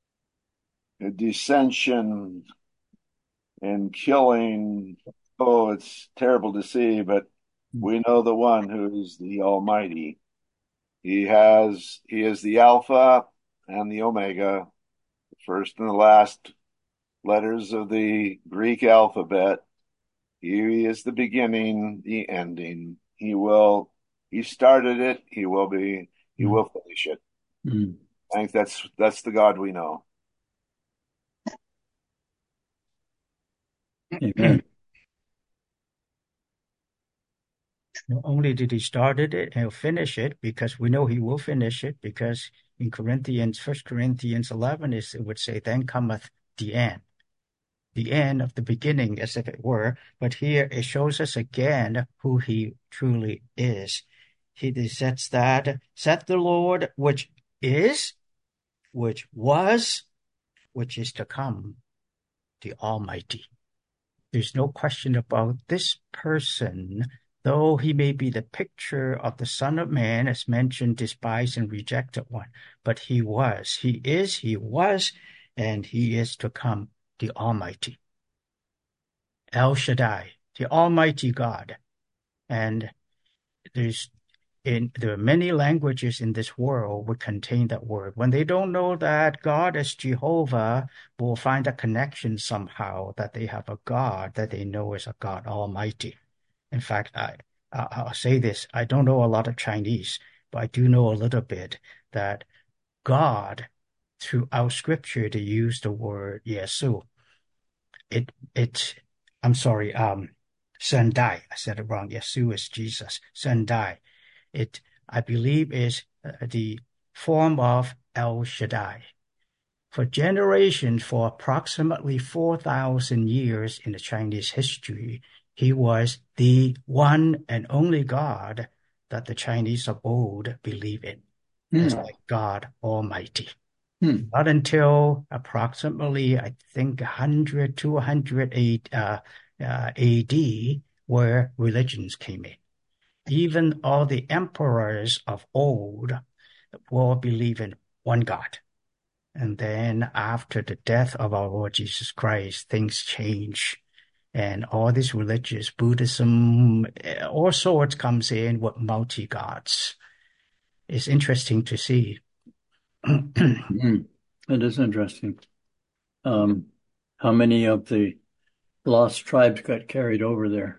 dissension, in killing. Oh, it's terrible to see, but we know the one who is the Almighty. He is the Alpha and the Omega, the first and the last letters of the Greek alphabet. He is the beginning, the ending. He started it. He will finish it. Mm. I think that's the God we know. Amen. Not only did he start it, he'll finish it, because we know he will finish it, because in 1 Corinthians 11, it would say, then cometh the end of the beginning, as if it were. But here it shows us again who he truly is. He says that, said the Lord, which is, which was, which is to come, the Almighty. There's no question about this person, though he may be the picture of the Son of Man, as mentioned, despised and rejected one. But he was, he is, he was, and he is to come, the Almighty. El Shaddai, the Almighty God. And there are many languages in this world would contain that word. When they don't know that God as Jehovah, will find a connection somehow, that they have a God that they know is a God Almighty. In fact, I'll say this, I don't know a lot of Chinese, but I do know a little bit that God, throughout Scripture, they use the word Yesu. I'm sorry, Sendai. I said it wrong. Yesu is Jesus. Sendai. I believe, is the form of El Shaddai. For generations, for approximately 4,000 years in the Chinese history, he was the one and only God that the Chinese of old believe in, as like God Almighty. Not until approximately, I think, 100 to 108 AD, where religions came in. Even all the emperors of old will believe in one God. And then after the death of our Lord Jesus Christ, things change. And all these religious, Buddhism, all sorts comes in with multi-gods. It's interesting to see. It is interesting. How many of the lost tribes got carried over there?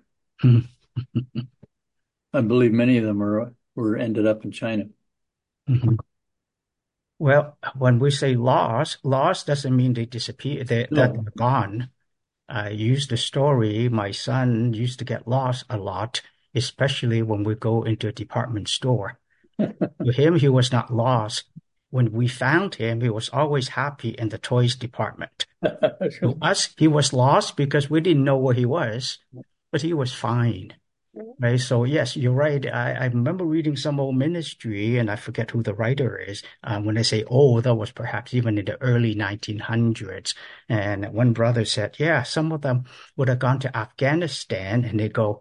I believe many of them were ended up in China. Mm-hmm. Well, when we say lost doesn't mean they disappear, that they're gone. I use the story, my son used to get lost a lot, especially when we go into a department store. To him, he was not lost. When we found him, he was always happy in the toys department. To us, he was lost because we didn't know where he was, but he was fine. Right. So yes, you're right. I remember reading some old ministry, and I forget who the writer is. When they say, oh, that was perhaps even in the early 1900s. And one brother said, yeah, some of them would have gone to Afghanistan, and they go,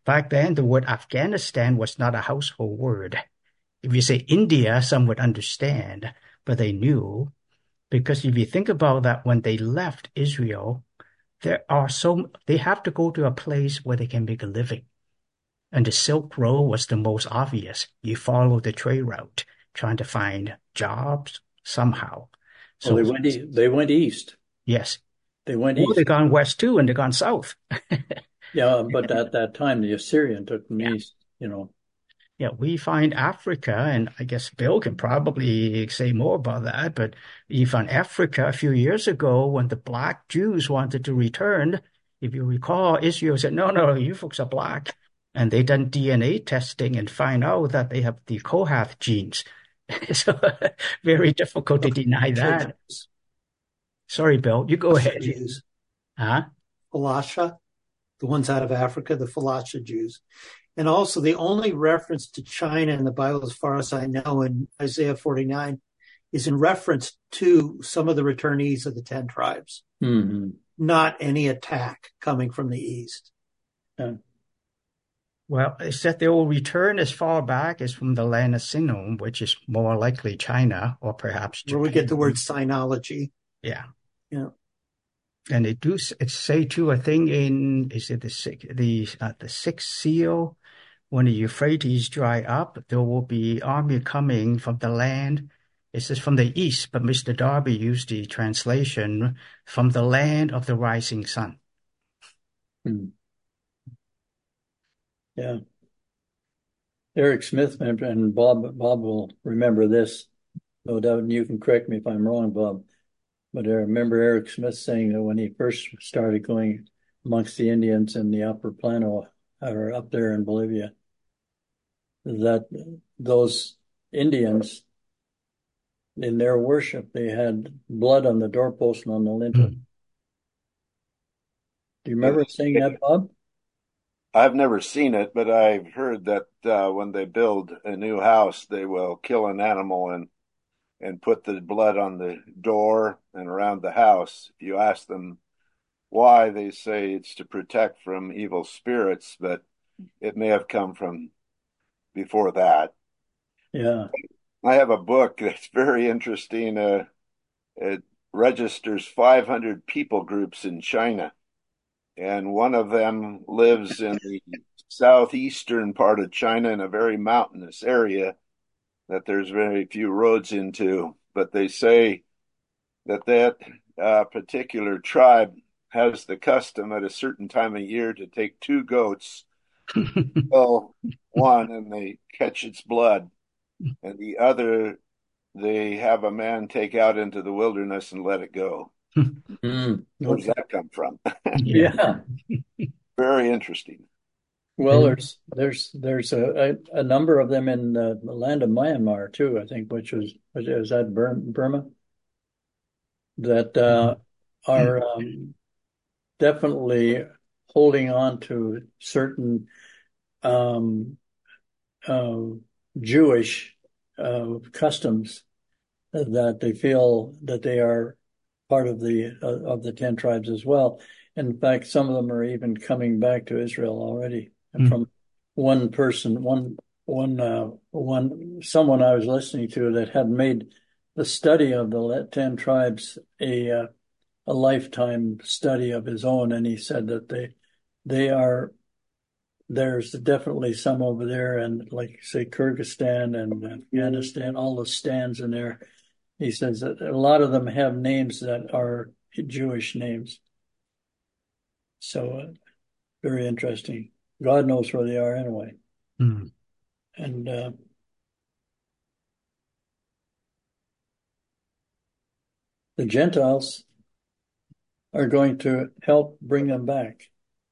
Back then, the word Afghanistan was not a household word. If you say India, some would understand, but they knew. Because if you think about that, when they left Israel, they have to go to a place where they can make a living. And the Silk Road was the most obvious. You follow the trade route, trying to find jobs somehow. So Well, they went east. yes. They went Well, east. they've gone west too, and they've gone south. Yeah, but at that time, the Assyrian took them east, Yeah, we find Africa, and I guess Bill can probably say more about that, but you found Africa a few years ago when the black Jews wanted to return. If you recall, Israel said, no, you folks are black. And they done DNA testing and find out that they have the Kohath genes. So very difficult to deny that. Jews. Sorry, Bill, you go ahead. Jews. Huh? Falasha, the ones out of Africa, the Falasha Jews. And also the only reference to China in the Bible, as far as I know, in Isaiah 49, is in reference to some of the returnees of the 10 tribes, not any attack coming from the east. Yeah. Well, it said they will return as far back as from the land of Sinon, which is more likely China or perhaps Japan. Where we get the word sinology. Yeah. Yeah. And they do say too, I think is it the sixth seal, when the Euphrates dry up, there will be army coming from the land. It says from the east, but Mr. Darby used the translation from the land of the rising sun. Yeah. Eric Smith, and Bob will remember this, no doubt, and you can correct me if I'm wrong, Bob. But I remember Eric Smith saying that when he first started going amongst the Indians in the Upper Plano, or up there in Bolivia, that those Indians, in their worship, they had blood on the doorpost and on the lintel. Do you remember saying that, Bob? I've never seen it, but I've heard that when they build a new house, they will kill an animal and put the blood on the door and around the house. If you ask them why, they say it's to protect from evil spirits, but it may have come from before that. Yeah. I have a book that's very interesting. It registers 500 people groups in China, and one of them lives in the southeastern part of China in a very mountainous area that there's very few roads into. But they say that particular tribe has the custom at a certain time of year to take two goats, kill one, and they catch its blood, and the other they have a man take out into the wilderness and let it go. Where does that come from? Yeah. Very interesting. Well, there's a number of them in the land of Myanmar too, I think, which is that Burma, that are definitely holding on to certain Jewish customs that they feel that they are part of the 10 tribes as well. In fact, some of them are even coming back to Israel already. From one person, someone I was listening to that had made the study of the 10 tribes a lifetime study of his own, and he said that there's definitely some over there, and like say Kyrgyzstan and Afghanistan, all the stands in there. He says that a lot of them have names that are Jewish names. So very interesting. God knows where they are anyway. And the Gentiles are going to help bring them back.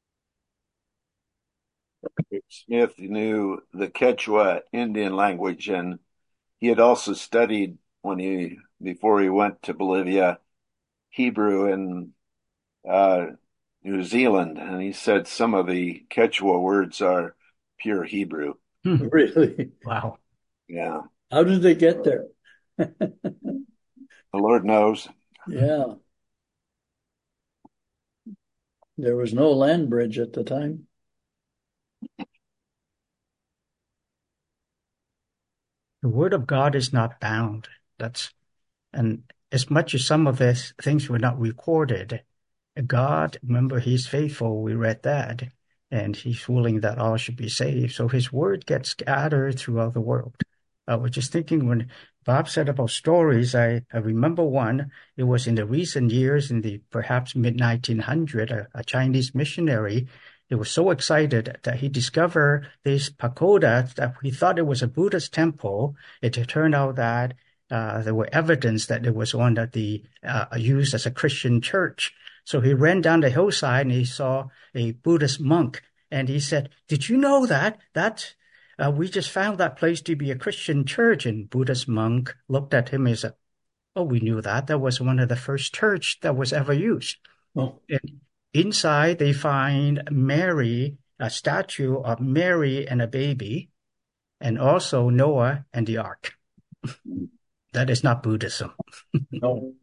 Smith knew the Quechua Indian language, and he had also studied before he went to Bolivia, Hebrew in New Zealand, and he said some of the Quechua words are pure Hebrew. Really? Wow. Yeah. How did they get there? The Lord knows. Yeah. There was no land bridge at the time. The word of God is not bound. And as much as some of these things were not recorded, God, remember, he's faithful. We read that. And he's willing that all should be saved. So his word gets scattered throughout the world. I was just thinking when Bob said about stories, I remember one. It was in the recent years, in the perhaps mid-1900s, a Chinese missionary. He was so excited that he discovered this pagoda that he thought it was a Buddhist temple. It turned out that there were evidence that it was one that used as a Christian church. So he ran down the hillside and he saw a Buddhist monk. And he said, "Did you know that we just found that place to be a Christian church?" And Buddhist monk looked at him and said, "Oh, we knew that. That was one of the first church that was ever used." Oh, And inside they find Mary, a statue of Mary and a baby, and also Noah and the ark. That is not Buddhism. no.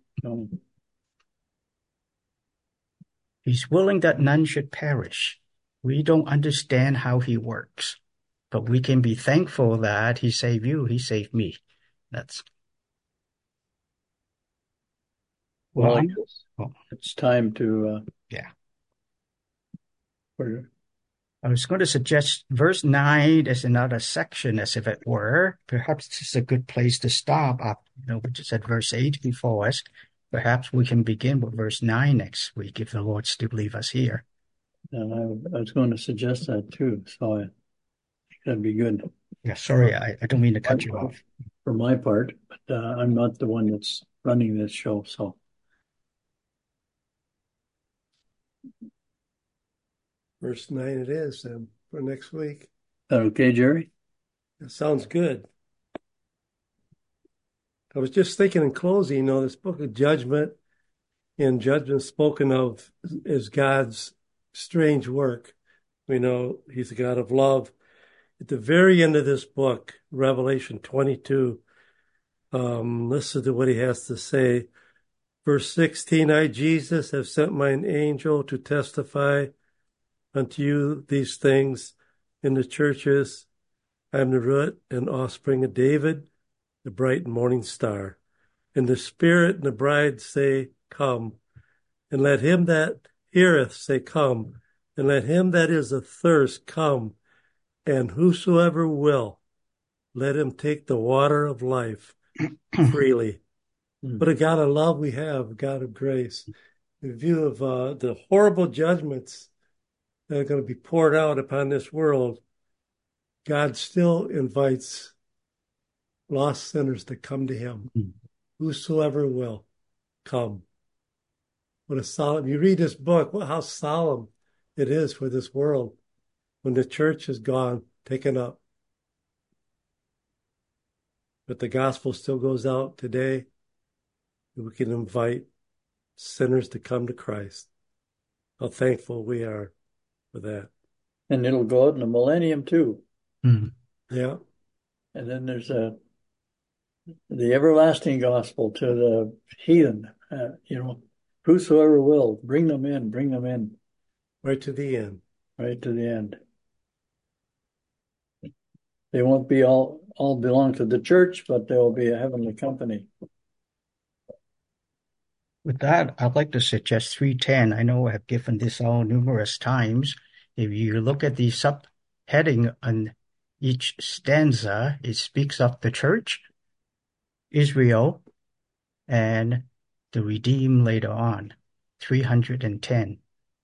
He's willing that none should perish. We don't understand how he works, but we can be thankful that he saved you, he saved me. That's Well, well, it's time to yeah. for I was going to suggest verse 9 as another section, as if it were. Perhaps this is a good place to stop. We just had verse 8 before us. Perhaps we can begin with verse 9 next week if the Lord still leave us here. and I was going to suggest that too, so I think that'd be good Yeah, sorry, I don't mean to cut you off. for my part, but I'm not the one that's running this show, so. Verse 9 it is for next week. Okay, Jerry? That sounds good. I was just thinking in closing, this book of judgment and judgment spoken of as God's strange work. We know he's a God of love. At the very end of this book, Revelation 22, listen to what he has to say. Verse 16, I, Jesus, have sent mine angel to testify unto you these things in the churches. I am the root and offspring of David, the bright morning star. And the Spirit and the bride say, Come. And let him that heareth say, Come. And let him that is athirst come. And whosoever will, let him take the water of life freely. What a God of love we have, a God of grace. In view of the horrible judgments that are going to be poured out upon this world, God still invites lost sinners to come to him. Whosoever will, come. What a solemn, you read this book, how solemn it is for this world when the church is gone, taken up. But the gospel still goes out today. And we can invite sinners to come to Christ. How thankful we are for that. And it'll go out in the millennium too. Yeah. And then there's the everlasting gospel to the heathen, whosoever will, bring them in. Right to the end. Right to the end. They won't be all belong to the church, but they'll be a heavenly company. With that, I'd like to suggest 3:10. I know I have given this out numerous times. If you look at the subheading on each stanza, it speaks of the church, Israel, and the redeemed later on. 310.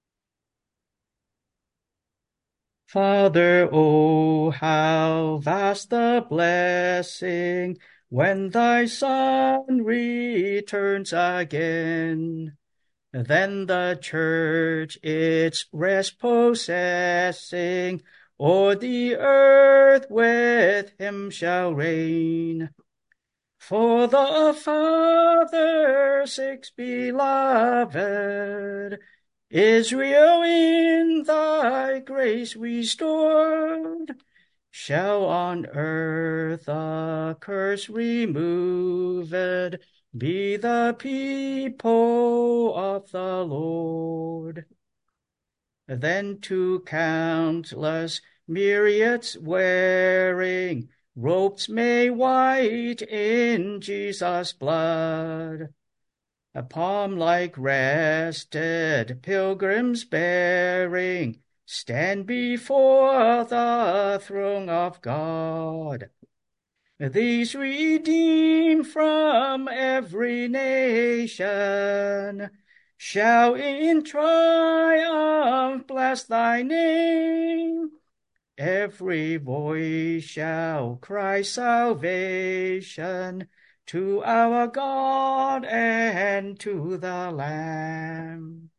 Father, oh, how vast the blessing when thy Son returns again. Then the church its rest possessing, o'er the earth with him shall reign. For the Father six beloved, Israel in thy grace restored, shall on earth a curse removed, be the people of the Lord. Then to countless myriads wearing robes made white in Jesus' blood. A palm-like rested pilgrims bearing stand before the throne of God. These redeemed from every nation shall in triumph bless thy name. Every voice shall cry salvation to our God and to the Lamb.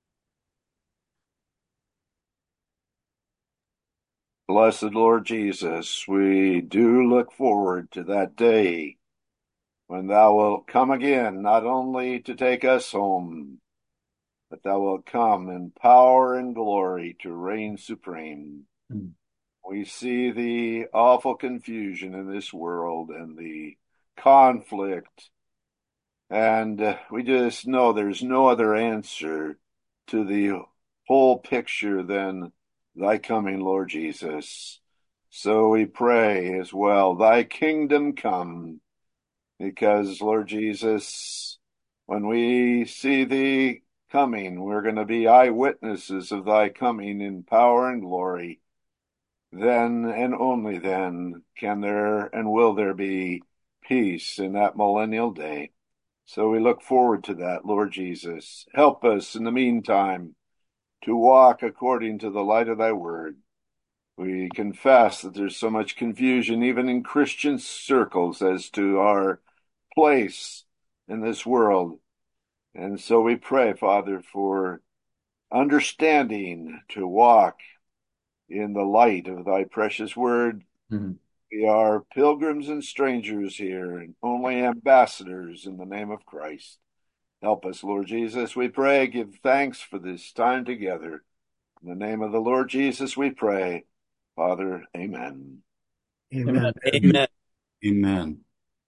Blessed Lord Jesus, we do look forward to that day when thou wilt come again, not only to take us home, but thou wilt come in power and glory to reign supreme. We see the awful confusion in this world and the conflict, and we just know there's no other answer to the whole picture than thy coming, Lord Jesus. So we pray as well, thy kingdom come, because, Lord Jesus, when we see thee coming, we're going to be eyewitnesses of thy coming in power and glory. Then and only then can there and will there be peace in that millennial day. So we look forward to that, Lord Jesus. Help us in the meantime to walk according to the light of thy word. We confess that there's so much confusion, even in Christian circles, as to our place in this world. And so we pray, Father, for understanding to walk in the light of thy precious word. We are pilgrims and strangers here, and only ambassadors in the name of Christ. Help us, Lord Jesus, we pray. Give thanks for this time together. In the name of the Lord Jesus, we pray. Father, amen. Amen. Amen. Amen.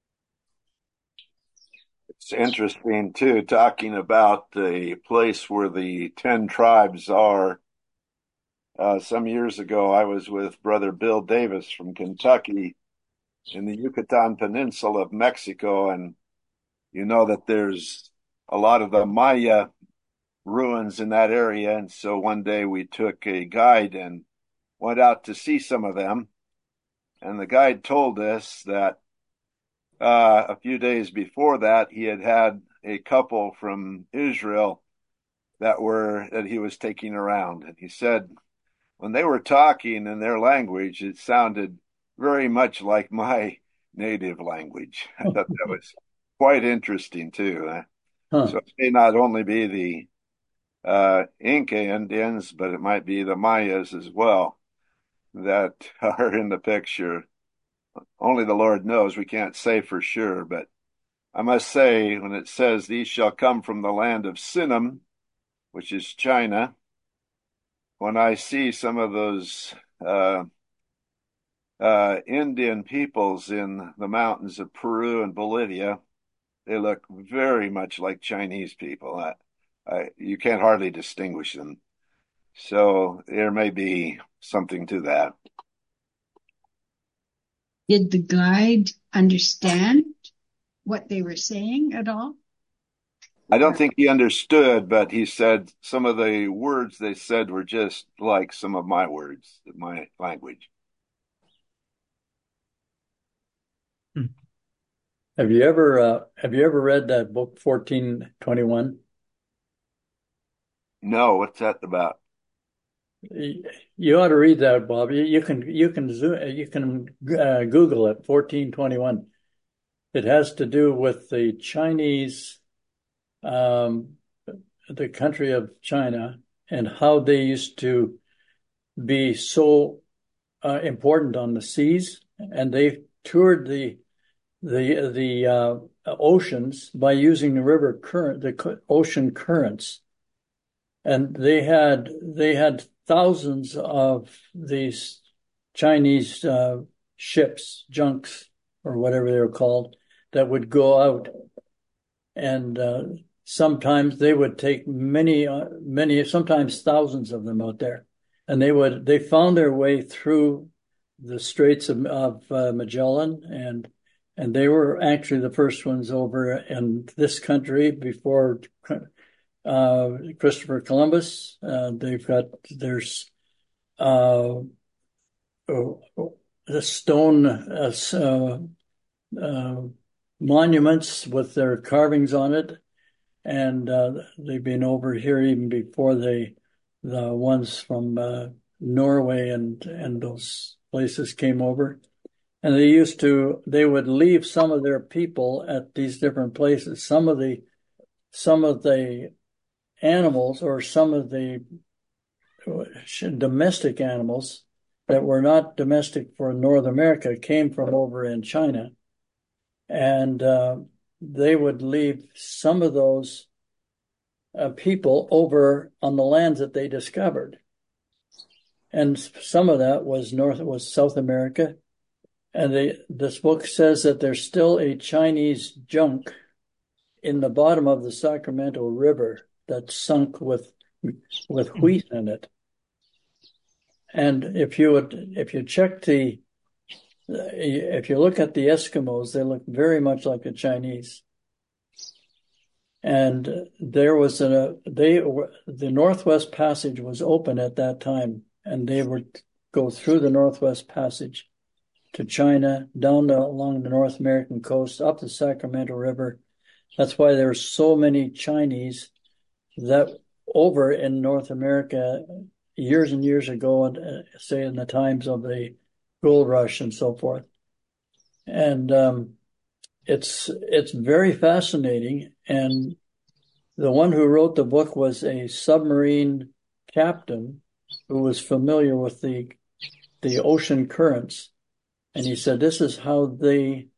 It's interesting, too, talking about the place where the 10 tribes are. Some years ago, I was with Brother Bill Davis from Kentucky in the Yucatan Peninsula of Mexico, and you know that there's a lot of the Maya ruins in that area, and so one day we took a guide and went out to see some of them, and the guide told us that a few days before that he had a couple from Israel that he was taking around, and he said when they were talking in their language, it sounded very much like my native language. I thought that was quite interesting too. So it may not only be the Inca Indians, but it might be the Mayas as well that are in the picture. Only the Lord knows. We can't say for sure, but I must say, when it says these shall come from the land of Sinim, which is China, when I see some of those Indian peoples in the mountains of Peru and Bolivia, they look very much like Chinese people. You can't hardly distinguish them. So there may be something to that. Did the guide understand what they were saying at all? I don't think he understood, but he said some of the words they said were just like some of my words, my language. Have you ever read that book 1421? No, what's that about? You ought to read that, Bob. You can Google it. 1421. It has to do with the Chinese, the country of China, and how they used to be so important on the seas, and they toured the oceans by using the ocean currents, and they had thousands of these Chinese ships, junks, or whatever they were called, that would go out, and sometimes they would take many, sometimes thousands of them out there, and they found their way through the Straits of Magellan, and they were actually the first ones over in this country before Christopher Columbus. There's the stone monuments with their carvings on it, and they've been over here even before the ones from Norway and those places came over. And they would leave some of their people at these different places. Some of the animals, or some of the domestic animals that were not domestic for North America, came from over in China. And they would leave some of those people over on the lands that they discovered. And some of that was South America. And this book says that there's still a Chinese junk in the bottom of the Sacramento River that's sunk with wheat in it. And if you look at the Eskimos, they look very much like the Chinese. And there was the Northwest Passage was open at that time, and they would go through the Northwest Passage to China, down along the North American coast, up the Sacramento River. That's why there are so many Chinese that over in North America years and years ago, say in the times of the gold rush and so forth. And it's very fascinating. And the one who wrote the book was a submarine captain who was familiar with the ocean currents. And he said this is how they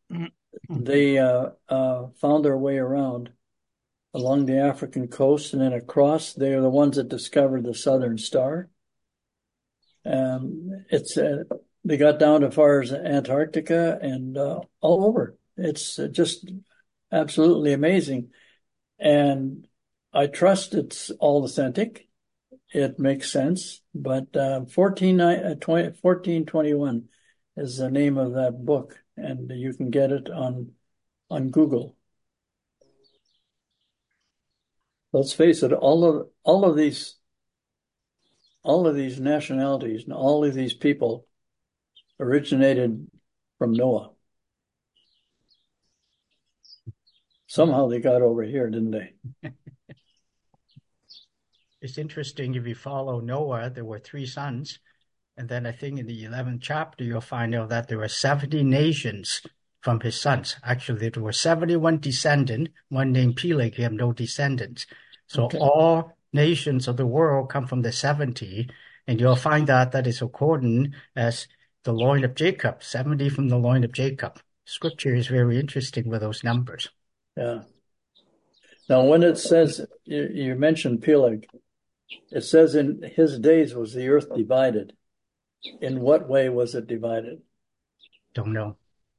found their way around along the African coast, and then across. They are the ones that discovered the Southern Star. They got down as far as Antarctica and all over. It's just absolutely amazing. And I trust it's all authentic. It makes sense. But 1421 is the name of that book, and you can get it on Google. Let's face it, all of these nationalities and all of these people originated from Noah. Somehow they got over here, didn't they? It's interesting, if you follow Noah, there were 3 sons. And then I think in the 11th chapter, you'll find out that there were 70 nations from his sons. Actually, there were 71 descendants. One named Peleg, he had no descendants. So all nations of the world come from the 70. And you'll find that is according as the loin of Jacob, 70 from the loin of Jacob. Scripture is very interesting with those numbers. Yeah. Now, when it says, you mentioned Peleg, it says in his days was the earth divided. In what way was it divided? Don't know.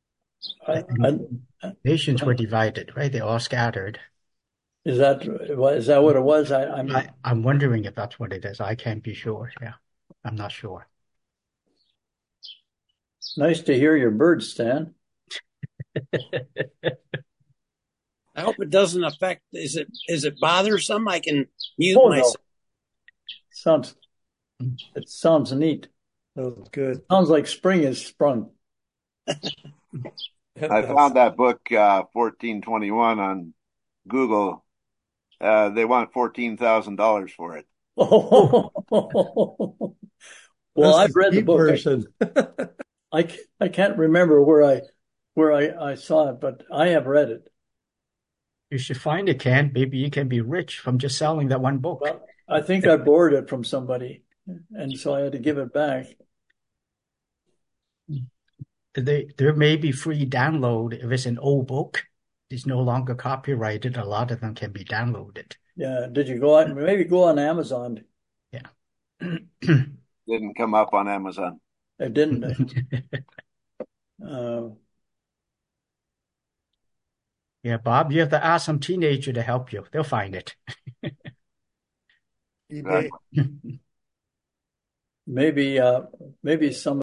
Nations were divided, right? They all scattered. Is that what it was? I'm wondering if that's what it is. I can't be sure. Yeah, I'm not sure. Nice to hear your birds, Stan. I hope it doesn't affect. Is it bothersome? I can mute myself. No. It sounds neat. Oh, good. Sounds like spring has sprung. I found that book, 1421, on Google. They want $14,000 for it. Well, I've read the book. Version. I can't remember where I saw it, but I have read it. You should find it, Ken. Maybe you can be rich from just selling that one book. Well, I think I borrowed it from somebody, and so I had to give it back. There may be free download if it's an old book. It's no longer copyrighted. A lot of them can be downloaded. Yeah. Did you go out? Maybe go on Amazon. Yeah. Didn't come up on Amazon. It didn't. Yeah, Bob, you have to ask some teenager to help you. They'll find it. eBay. maybe some